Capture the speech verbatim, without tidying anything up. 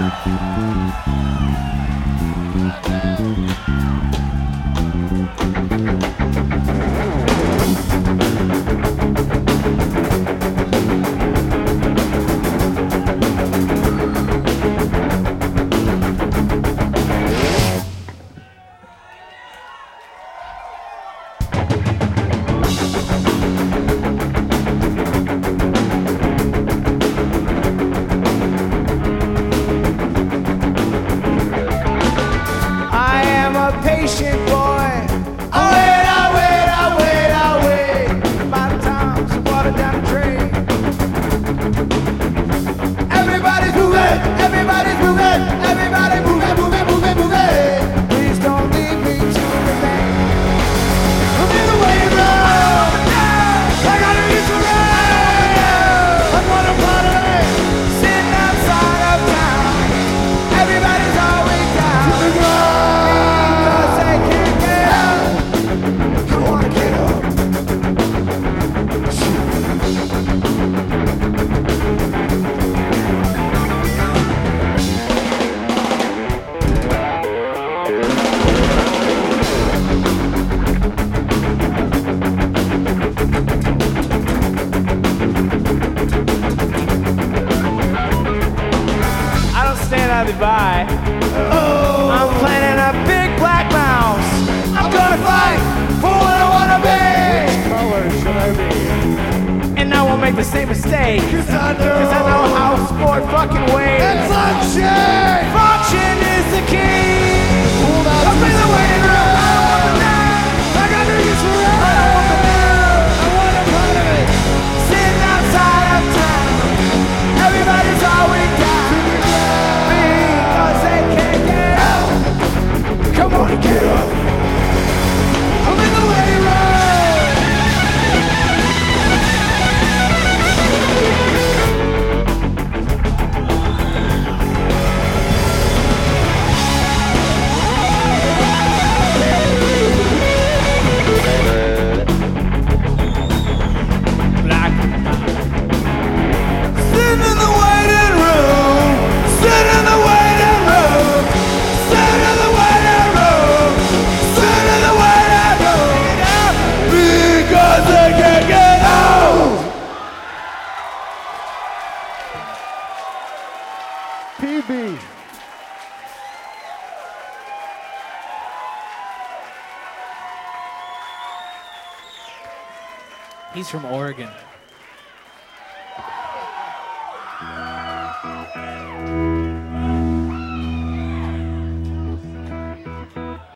By. Oh. I'm planning a big black mouse. I'm gonna fight for what I wanna be. Which color should I be? And I won't make the same mistake. Cause I know, Cause I know how sport fucking ways. And function! Function is the key. I've been the waiting room. I don't want the night. I got to use for it. I don't want the night. I want a part of it. Sitting outside of town. Everybody's always down. Come on and get up. I'm in the waiting room. Black. Sit in the waiting room. Sit in the waiting room. Sit in the waiting room. Sit in the waiting room. Because they can't get out. P B. He's from Oregon.